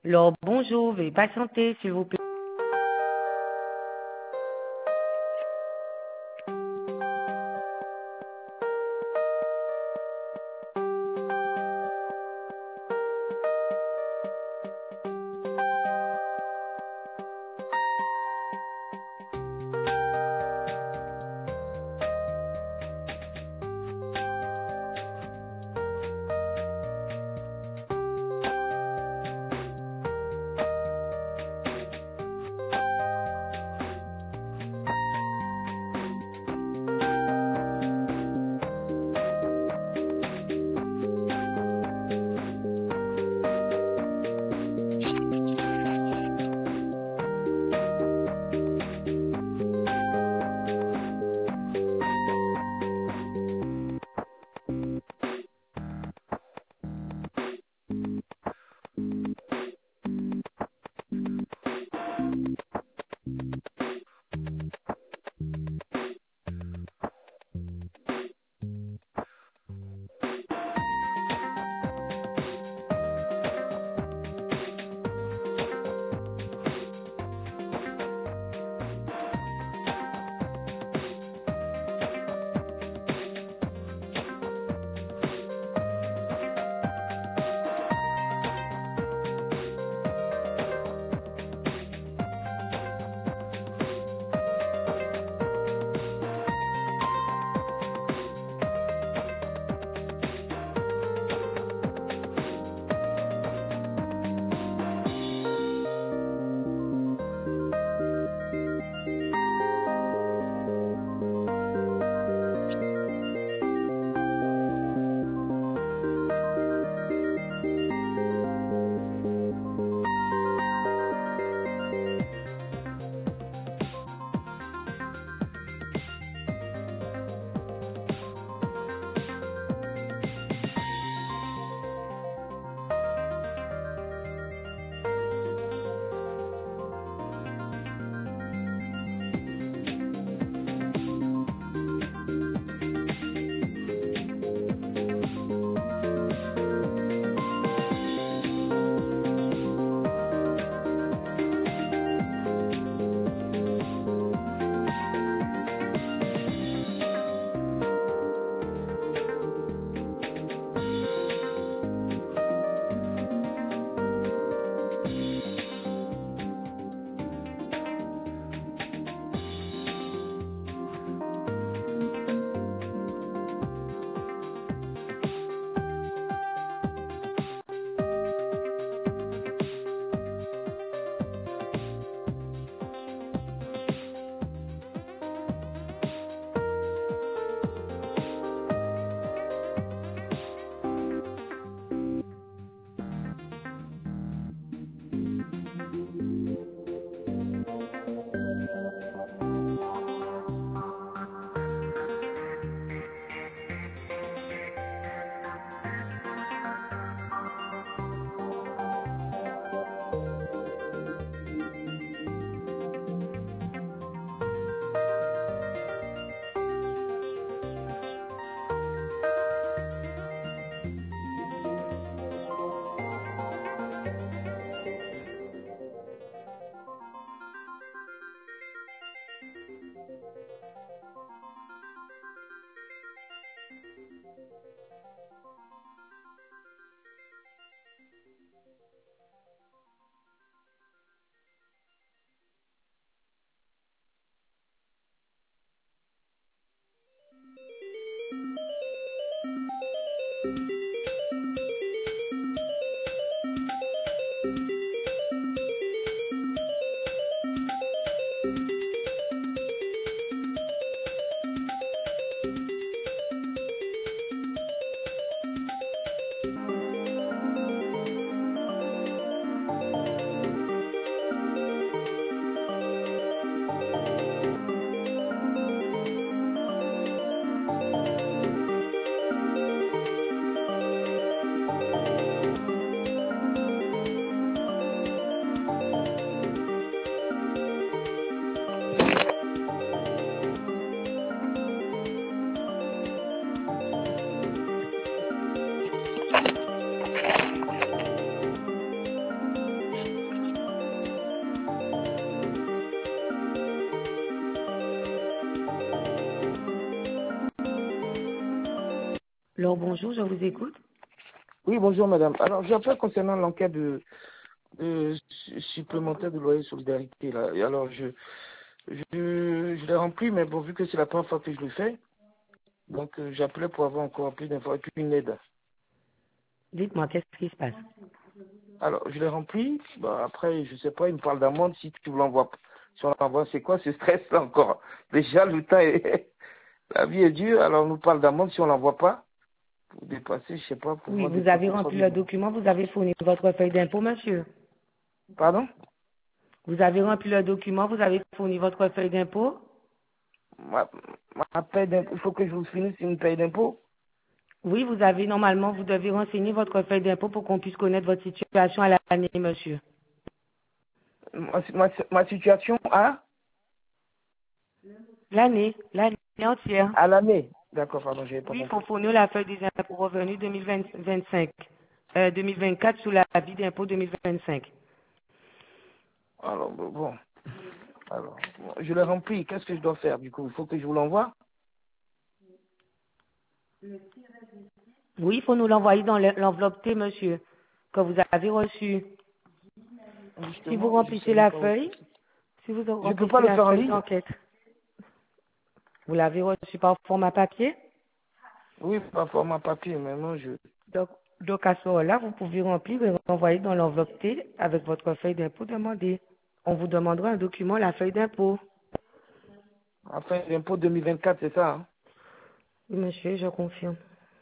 Alors, bonjour, veuillez patienter, s'il vous plaît. Alors bonjour, je vous écoute. Oui, bonjour madame. Alors, j'appelle concernant l'enquête supplémentaire de loyer solidarité. Là. Et alors, je l'ai rempli, mais bon, vu que c'est la première fois que je le fais, donc j'appelais pour avoir encore plus d'informations et puis une aide. Dites-moi, qu'est-ce qui se passe? Alors, je l'ai rempli. Bah, après, je sais pas, il me parle d'amende. Si tu l'envoies, si on l'envoie, c'est quoi ce stress là encore? Déjà, le temps est... La vie est dure, alors on nous parle d'amende si on l'envoie pas. Pour dépasser, je sais pas, Oui, pouvoir vous avez dépasser 3 rempli 000 le euros. document, vous avez fourni votre feuille d'impôt, monsieur. Pardon? Vous avez rempli le document, vous avez fourni votre feuille d'impôt. Ma, ma paie d'impôt, il faut que je vous finisse une paie d'impôt. Oui, vous avez normalement, vous devez renseigner votre feuille d'impôt pour qu'on puisse connaître votre situation à l'année, monsieur. Ma situation L'année entière. à l'année. D'accord, pardon, j'avais pas Oui, il faut compris. fournir la feuille des impôts revenus 2025, 2024 sous l'avis d'impôt 2025. Alors, bon. Alors, bon, je l'ai rempli. Qu'est-ce que je dois faire du coup? Il faut que je vous l'envoie? Oui, il faut nous l'envoyer dans l'enveloppe T, monsieur, que vous avez reçue. Si vous Justement, je ne sais remplissez même la pas où. feuille, si vous Je peux pas remplissez le la faire en feuille ligne? d'enquête, vous l'avez reçue par format papier. Oui, pas format papier, mais non, Donc, donc à ce moment-là, vous pouvez remplir et renvoyer dans l'enveloppe T avec votre feuille d'impôt demandée. On vous demandera un document, la feuille d'impôt. Enfin, l'impôt 2024, c'est ça, hein? Oui, monsieur, je confirme.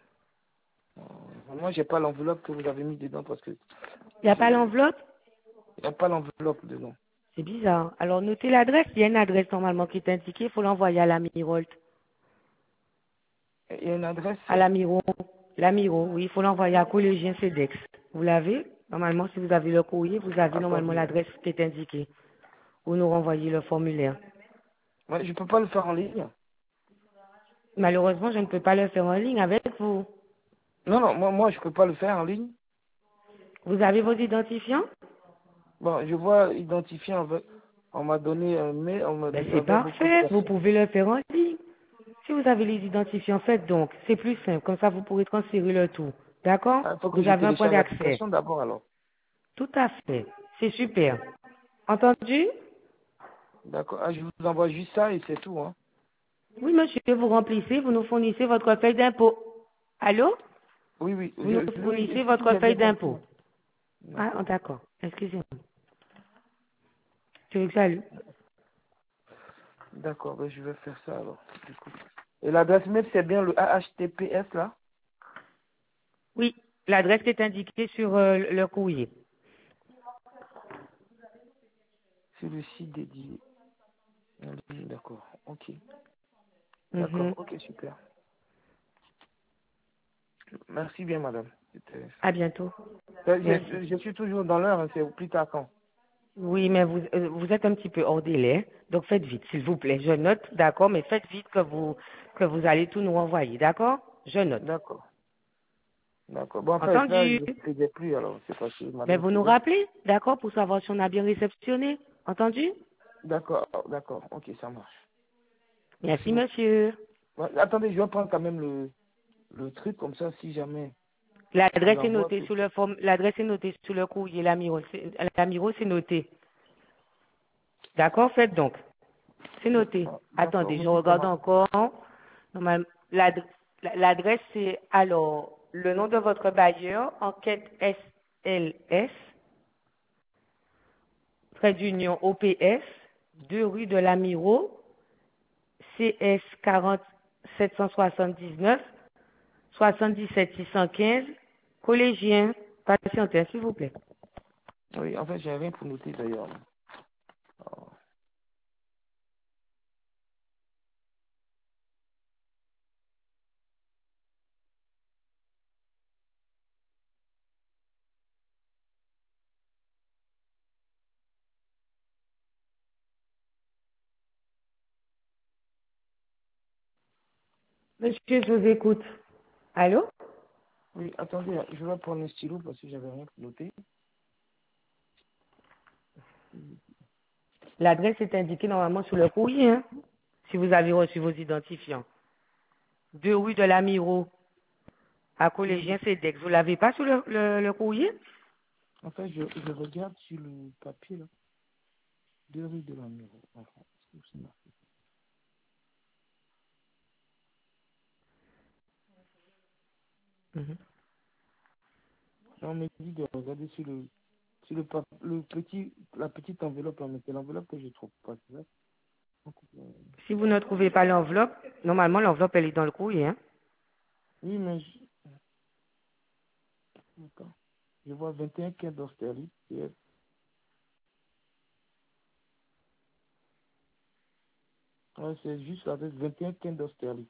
Moi, j'ai pas l'enveloppe que vous avez mis dedans parce que Il n'y a pas il l'enveloppe? n'y a pas l'enveloppe dedans. C'est bizarre. Alors, notez l'adresse. Il y a une adresse normalement qui est indiquée. Il faut l'envoyer à la Mirolt. Il y a une adresse. À la Miro. La Miro, oui, il faut l'envoyer à Collégien CEDEX. Vous l'avez? Normalement, si vous avez le courrier, vous avez normalement Attendez, hein. l'adresse qui est indiquée. Vous nous renvoyez le formulaire. Ouais, je peux pas le faire en ligne. Malheureusement, je ne peux pas le faire en ligne avec vous. Non, non, moi, je peux pas le faire en ligne. Vous avez vos identifiants? Bon, je vois identifié avec, on m'a donné un mail, on m'a Ben, dit c'est avec beaucoup de parfait. Vous personnes. pouvez le faire en ligne. Si vous avez les identifiants, faites donc. C'est plus simple. Comme ça, vous pourrez transférer le tout. D'accord? Ah, il faut que Vous je avez un point télécharge d'accès. l'application d'abord alors. Tout à fait. C'est super. Entendu? D'accord. Ah, je vous envoie juste ça et c'est tout, hein. Oui, monsieur, vous remplissez, vous nous fournissez votre feuille d'impôt. Allô? Oui, oui, Vous nous oui, fournissez si votre j'ai bien feuille compris. d'impôt. Ah, oh, D'accord. d'accord. Excusez-moi. Tu veux que j'allume? D'accord, ben, je vais faire ça alors, du coup. Et l'adresse mail, c'est bien le HTTPS là? Oui, l'adresse est indiquée sur le courrier. C'est le site dédié. D'accord, ok. D'accord, Mhm. ok, super. Merci bien, madame. À bientôt. Merci. Je suis toujours dans l'heure, hein, c'est au plus tard quand. Oui, mais vous êtes un petit peu hors délai, donc faites vite, s'il vous plaît. Je note, d'accord, mais faites vite que vous allez tout nous envoyer, d'accord? Je note. D'accord, d'accord. Bon, en fait, là, Entendu? je ne faisais plus, alors c'est parce que Mais madame vous nous trouvait. rappelez, d'accord, pour savoir si on a bien réceptionné. Entendu? D'accord, d'accord, ok, ça marche. Merci Merci, beaucoup. monsieur. Ouais, attendez, je vais prendre quand même le truc, comme ça, si jamais je L'adresse est l'envoie. notée sur le l'adresse est notée sur le courrier, l'amiro, c'est noté. D'accord, faites donc. C'est noté. D'accord, Attendez, je monsieur regarde comment? encore. Normalement, l'adresse, c'est alors le nom de votre bailleur, enquête SLS, trait d'union OPS, 2 rue de l'Amiro, CS 40 779, 77 615, collégien, patientèle, s'il vous plaît. Oui, en fait, j'ai rien pour noter d'ailleurs. Oh. Monsieur, je vous écoute. Allô? Oui, attendez, je vais prendre un stylo parce que j'avais rien pour noter. L'adresse est indiquée normalement sur le courrier, hein, si vous avez reçu vos identifiants. 2 rue de l'Amiro. À collégien CEDEX. Vous l'avez pas sur le courrier? En fait, je regarde sur le papier, là. 2 rue de la Miro. Enfin, est-ce que c'est marqué? Mhm. On me dit de regarder la petite enveloppe, là, mais c'est l'enveloppe que je trouve pas, c'est ça? Donc, Si vous ne trouvez pas l'enveloppe, normalement l'enveloppe elle est dans le courrier. Hein? oui, mais attends. Je vois 21 quai d'Austerlitz. Ouais, c'est juste avec 21 quai d'Austerlitz.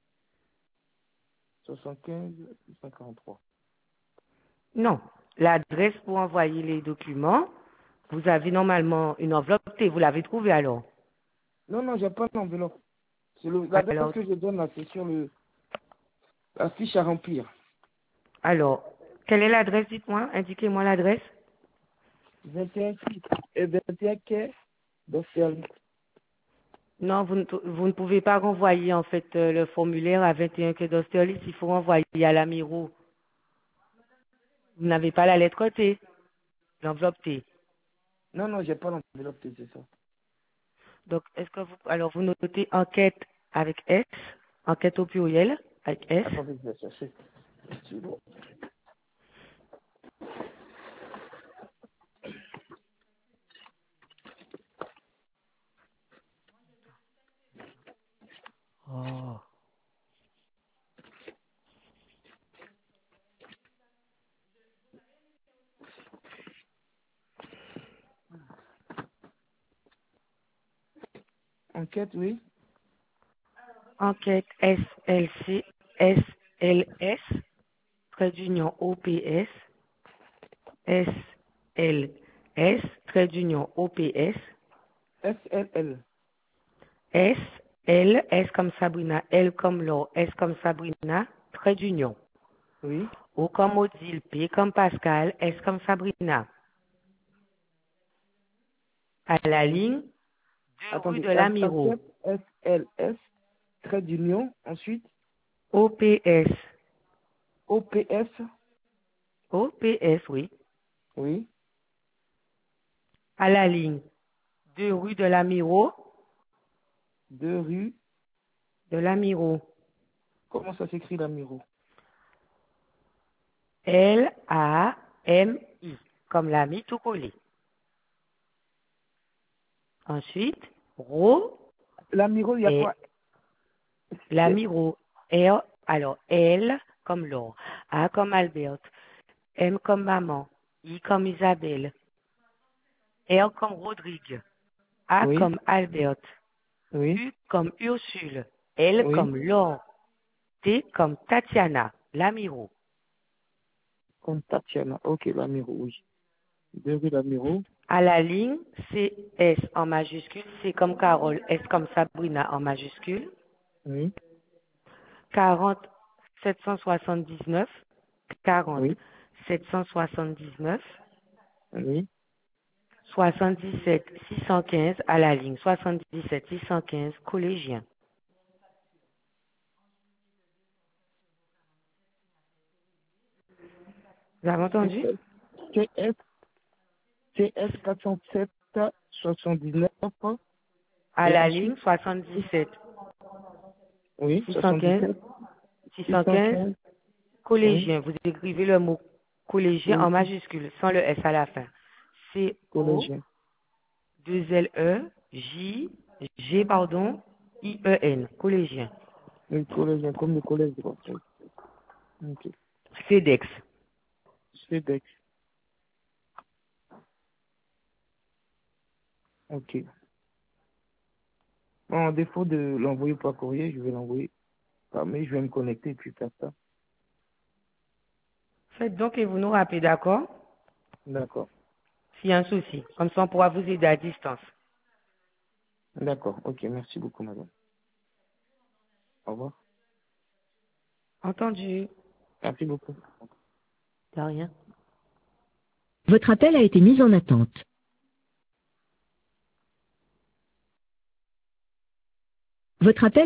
75 643. Non. L'adresse pour envoyer les documents, vous avez normalement une enveloppe et vous l'avez trouvée alors. Non, non, j'ai pas d'enveloppe. L'adresse Alors, que je donne là, c'est sur la fiche à remplir. alors, quelle est l'adresse? Dites-moi, indiquez-moi l'adresse. 21 et 21 quai d'Austerlitz. Non, vous ne pouvez pas renvoyer en fait le formulaire à 21 quai d'Austerlitz, il faut renvoyer à la Miro. Vous n'avez pas la lettre T, l'enveloppe T. Non, non, j'ai pas l'enveloppe, c'est ça. Donc, alors vous notez enquête avec S, enquête au pluriel avec S. Attendez, je vais chercher. C'est bon. Oh. Enquête, oui. Enquête SLC, SLS, trait d'union OPS, SLS, trait d'union OPS, SLL. S, L, S comme Sabrina, L comme Laure, S comme Sabrina, trait d'union. Oui. O comme Odile, P comme Pascal, S comme Sabrina. À la ligne, 2 rue Attendez, de la Miro. enquête SLS, trait d'union. Ensuite, OPS. OPS. OPS, oui. Oui. À la ligne, 2 rue de la Miro. 2 rue. De la Miro. Comment ça s'écrit la Miro? L-A-M-I. Comme l'ami tout collé. Ensuite, Ro La Miro, il y a et quoi? l'ami Ro. R, alors L comme Laure. A comme Albert. M comme maman. I comme Isabelle. R comme Rodrigue. A Oui. comme Albert. Oui. U comme Ursule. L Oui. comme Laure. T comme Tatiana. Lamiro. Comme Tatiana. Ok, la Miro, oui. 2 rue la Miro. À la ligne, C S en majuscule. C comme Carole. S comme Sabrina en majuscule. Oui. 40 779. 40 Oui. 779. Oui. 77 615 à la ligne. 77 615 collégien. Vous avez entendu? CS, CS 407 79. À Et la ensuite, ligne 77 oui, 615 77 615 615. Oui. collégien. Vous écrivez le mot collégien en Oui. majuscule sans le S à la fin. C O Collégien. 2 L E J G pardon I E N collégien. Oui, collégien, comme le collège de Marseille. Ok. CEDEX. CEDEX. Ok. Bon, en défaut de l'envoyer par courrier, je vais l'envoyer par mail, je vais me connecter et puis faire ça. Faites donc et vous nous rappelez, d'accord? D'accord. S'il y a un souci. Comme ça, on pourra vous aider à distance. D'accord. Ok, merci beaucoup, madame. Au revoir. Entendu. Merci beaucoup. De rien. Votre appel a été mis en attente. Votre appel